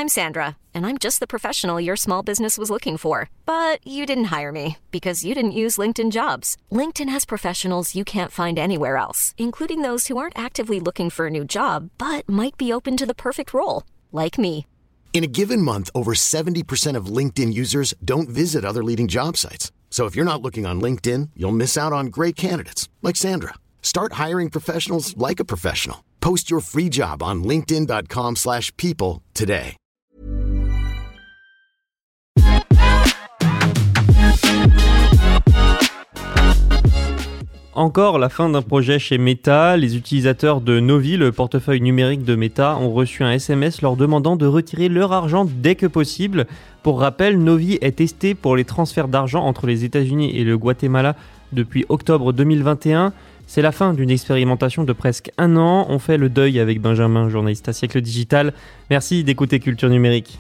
I'm Sandra, and I'm just the professional your small business was looking for. But you didn't hire me because you didn't use LinkedIn Jobs. LinkedIn has professionals you can't find anywhere else, including those who aren't actively looking for a new job, but might be open to the perfect role, like me. In a given month, over 70% of LinkedIn users don't visit other leading job sites. So if you're not looking on LinkedIn, you'll miss out on great candidates like Sandra. Start hiring professionals like a professional. Post your free job on linkedin.com/people today. Encore la fin d'un projet chez Meta, les utilisateurs de Novi, le portefeuille numérique de Meta, ont reçu un SMS leur demandant de retirer leur argent dès que possible. Pour rappel, Novi est testé pour les transferts d'argent entre les États-Unis et le Guatemala depuis octobre 2021. C'est la fin d'une expérimentation de presque un an. On fait le deuil avec Benjamin, journaliste à Siècle Digital. Merci d'écouter Culture Numérique.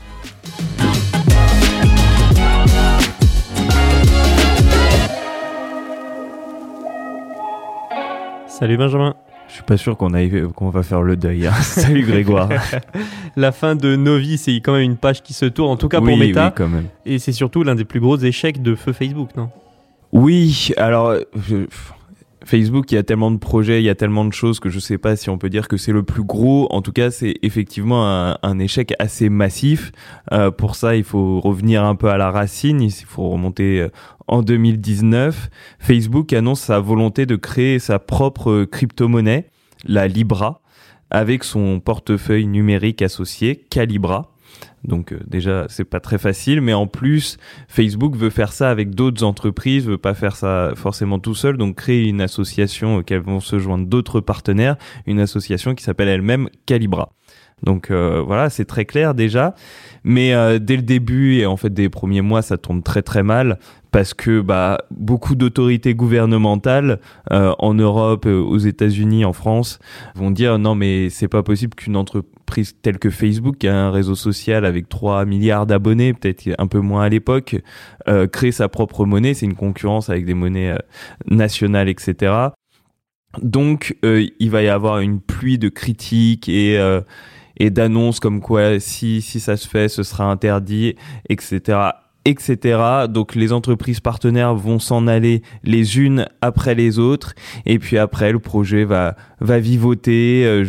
Salut Benjamin. Je suis pas sûr qu'on va faire le deuil. Hein. Salut Grégoire. La fin de Novi, c'est quand même une page qui se tourne, en tout cas pour Meta. Oui, quand même. Et c'est surtout l'un des plus gros échecs de feu Facebook, non ? Oui, alors Facebook, il y a tellement de projets, il y a tellement de choses que je sais pas si on peut dire que c'est le plus gros. En tout cas, c'est effectivement un échec assez massif. Pour ça, il faut revenir un peu à la racine. Il faut remonter en 2019. Facebook annonce sa volonté de créer sa propre crypto-monnaie, la Libra, avec son portefeuille numérique associé, Calibra. Donc déjà, c'est pas très facile, mais en plus, Facebook veut faire ça avec d'autres entreprises, veut pas faire ça forcément tout seul, donc créer une association auquel vont se joindre d'autres partenaires, une association qui s'appelle elle-même Calibra. Donc voilà, c'est très clair déjà, mais dès le début et en fait des premiers mois, ça tourne très très mal parce que beaucoup d'autorités gouvernementales en Europe, aux États-Unis, en France vont dire non mais c'est pas possible qu'une entreprise telle que Facebook, qui a un réseau social avec 3 milliards d'abonnés, peut-être un peu moins à l'époque, crée sa propre monnaie, c'est une concurrence avec des monnaies nationales, etc. Donc il va y avoir une pluie de critiques et d'annonces comme quoi si ça se fait, ce sera interdit, etc. Donc les entreprises partenaires vont s'en aller les unes après les autres, et puis après le projet va vivoter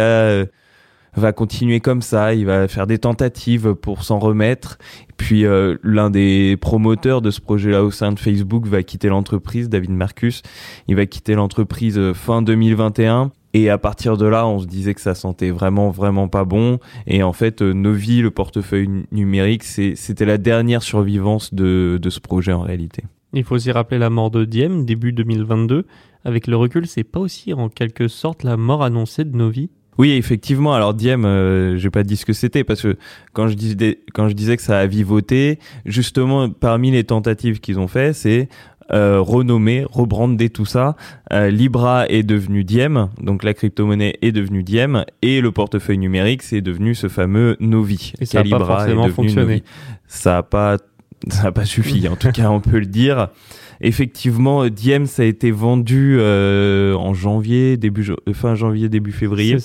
va continuer comme ça, il va faire des tentatives pour s'en remettre. Puis l'un des promoteurs de ce projet-là au sein de Facebook va quitter l'entreprise, David Marcus. Il va quitter l'entreprise fin 2021. Et à partir de là, on se disait que ça sentait vraiment, vraiment pas bon. Et en fait, Novi, le portefeuille numérique, c'était la dernière survivance de ce projet en réalité. Il faut aussi rappeler la mort de Diem, début 2022. Avec le recul, c'est pas aussi en quelque sorte la mort annoncée de Novi ? Oui, effectivement. Alors Diem, j'ai pas dit ce que c'était parce que quand je disais que ça a vivoté, justement, parmi les tentatives qu'ils ont fait, c'est renommer, rebrander tout ça. Libra est devenu Diem, donc la crypto-monnaie est devenue Diem, et le portefeuille numérique, c'est devenu ce fameux Novi. Et ça n'a pas forcément fonctionné. Novi. Ça a pas suffi, en tout cas, on peut le dire. Effectivement, Diem, ça a été vendu en janvier, fin janvier, début février,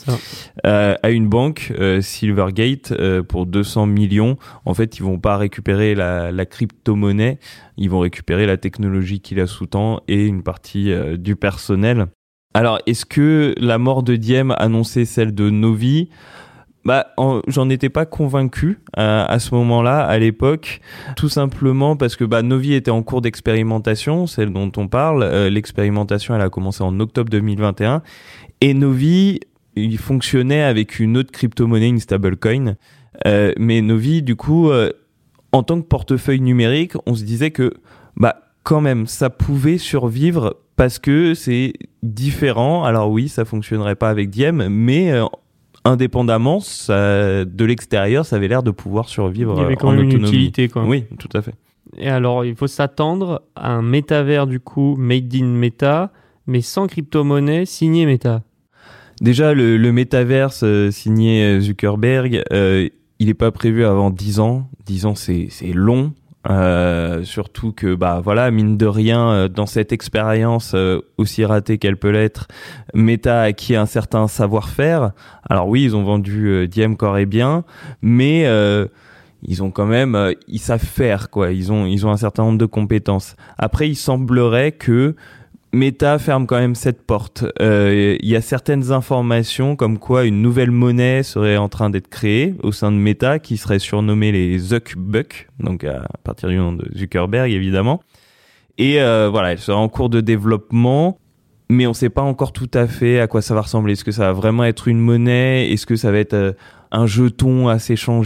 à une banque, Silvergate, pour 200 millions. En fait, ils vont pas récupérer la crypto-monnaie, ils vont récupérer la technologie qui la sous-tend et une partie du personnel. Alors, est-ce que la mort de Diem annonçait celle de Novi ? J'en étais pas convaincu à ce moment-là, à l'époque, tout simplement parce que Novi était en cours d'expérimentation, celle dont on parle. L'expérimentation, elle a commencé en octobre 2021, et Novi, il fonctionnait avec une autre crypto-monnaie, une stablecoin. Mais Novi, du coup, en tant que portefeuille numérique, on se disait que quand même, ça pouvait survivre parce que c'est différent. Alors oui, ça fonctionnerait pas avec Diem, mais indépendamment, de l'extérieur, ça avait l'air de pouvoir survivre en autonomie. Il y avait quand même une utilité, quoi. Oui, tout à fait. Et alors, il faut s'attendre à un métavers, du coup, made in Meta, mais sans crypto-monnaie, signé Meta. Déjà, le métaverse signé Zuckerberg, il n'est pas prévu avant 10 ans. 10 ans, c'est long. Surtout que voilà, mine de rien, dans cette expérience aussi ratée qu'elle peut l'être, Meta a acquis un certain savoir-faire. Alors oui, ils ont vendu Diem corps et bien, mais ils ont quand même, ils savent faire quoi. Ils ont un certain nombre de compétences. Après, il semblerait que Meta ferme quand même cette porte. Il y a certaines informations comme quoi une nouvelle monnaie serait en train d'être créée au sein de Meta qui serait surnommée les Zuckbucks, donc à partir du nom de Zuckerberg évidemment. Et voilà, elle serait en cours de développement, mais on ne sait pas encore tout à fait à quoi ça va ressembler. Est-ce que ça va vraiment être une monnaie ? Est-ce que ça va être un jeton à s'échanger ?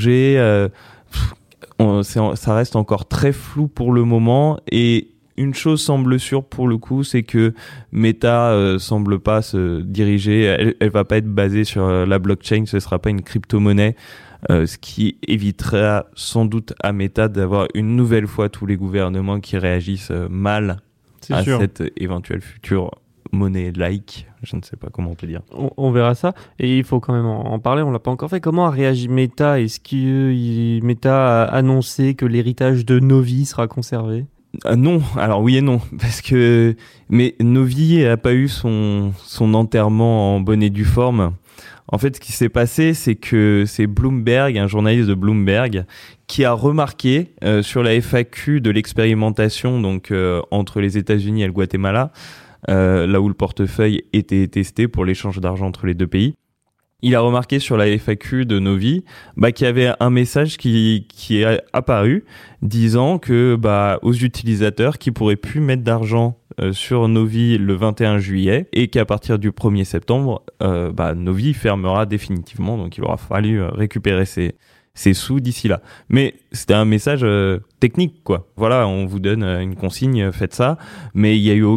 Ça reste encore très flou pour le moment et une chose semble sûre pour le coup, c'est que Meta semble pas se diriger, elle va pas être basée sur la blockchain, ce sera pas une crypto-monnaie, ce qui évitera sans doute à Meta d'avoir une nouvelle fois tous les gouvernements qui réagissent mal à cette éventuelle future monnaie-like. Je ne sais pas comment on peut dire. On verra ça. Et il faut quand même en parler, on l'a pas encore fait. Comment a réagi Meta ? Est-ce que Meta a annoncé que l'héritage de Novi sera conservé ? Non, alors oui et non, parce que mais Novi a pas eu son enterrement en bonne et due forme. En fait, ce qui s'est passé, c'est que c'est Bloomberg, un journaliste de Bloomberg, qui a remarqué sur la FAQ de l'expérimentation donc entre les États-Unis et le Guatemala, là où le portefeuille était testé pour l'échange d'argent entre les deux pays. Il a remarqué sur la FAQ de Novi qu'il y avait un message qui est apparu disant que aux utilisateurs qui pourraient plus mettre d'argent sur Novi le 21 juillet et qu'à partir du 1er septembre, Novi fermera définitivement. Donc il aura fallu récupérer ses sous d'ici là. Mais c'était un message technique, quoi. Voilà, on vous donne une consigne, faites ça. Mais il n'y a eu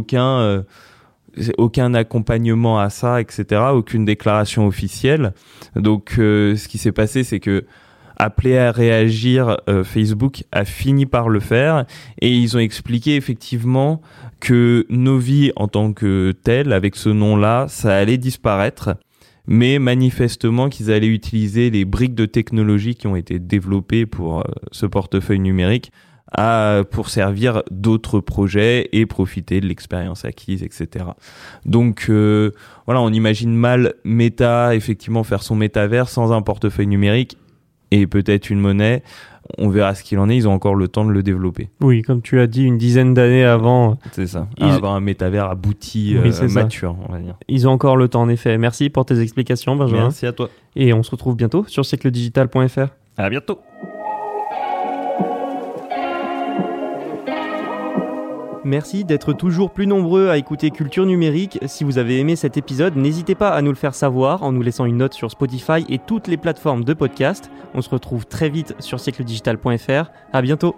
aucun accompagnement à ça, etc., aucune déclaration officielle. Donc, ce qui s'est passé, c'est que appelé à réagir, Facebook a fini par le faire et ils ont expliqué effectivement que Novi en tant que tel, avec ce nom-là, ça allait disparaître, mais manifestement qu'ils allaient utiliser les briques de technologie qui ont été développées pour ce portefeuille numérique pour servir d'autres projets et profiter de l'expérience acquise, etc. Donc voilà, on imagine mal Meta effectivement faire son métavers sans un portefeuille numérique et peut-être une monnaie. On verra ce qu'il en est, ils ont encore le temps de le développer. Oui, comme tu as dit, une dizaine d'années avant. C'est ça, avoir un métavers abouti, mature, on va dire. Ils ont encore le temps, en effet. Merci pour tes explications, Benjamin. Merci à toi. Et on se retrouve bientôt sur siècledigital.fr. À bientôt. Merci d'être toujours plus nombreux à écouter Culture Numérique. Si vous avez aimé cet épisode, n'hésitez pas à nous le faire savoir en nous laissant une note sur Spotify et toutes les plateformes de podcast. On se retrouve très vite sur siècledigital.fr. À bientôt.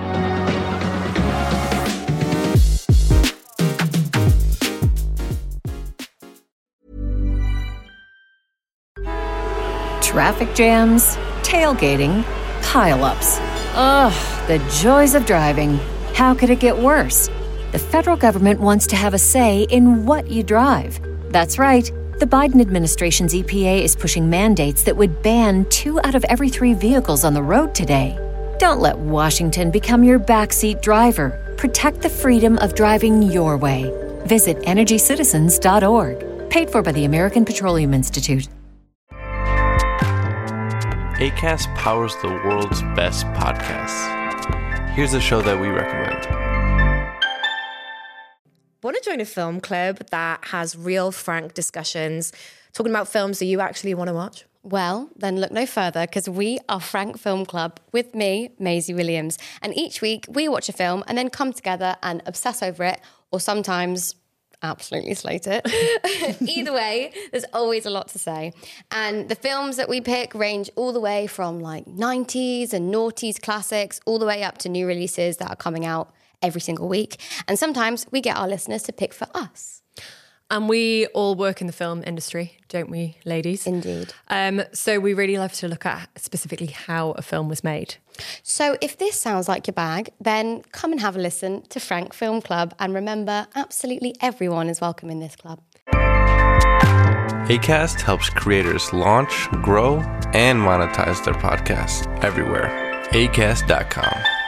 Traffic jams, tailgating, pile-ups. Ugh, the joys of driving. How could it get worse? The federal government wants to have a say in what you drive. That's right. The Biden administration's EPA is pushing mandates that would ban 2 out of every 3 vehicles on the road today. Don't let Washington become your backseat driver. Protect the freedom of driving your way. Visit EnergyCitizens.org. Paid for by the American Petroleum Institute. Acast powers the world's best podcasts. Here's a show that we recommend. Want to join a film club that has real, frank discussions, talking about films that you actually want to watch? Well, then look no further, because we are Frank Film Club with me, Maisie Williams. And each week we watch a film and then come together and obsess over it, or sometimes absolutely slate it. Either way, there's always a lot to say. And the films that we pick range all the way from like 90s and noughties classics all the way up to new releases that are coming out every single week. And sometimes we get our listeners to pick for us. And we all work in the film industry, don't we, ladies? Indeed. So we really love to look at specifically how a film was made. So if this sounds like your bag, then come and have a listen to Frank Film Club. And remember, absolutely everyone is welcome in this club. Acast helps creators launch, grow, and monetize their podcasts everywhere. Acast.com.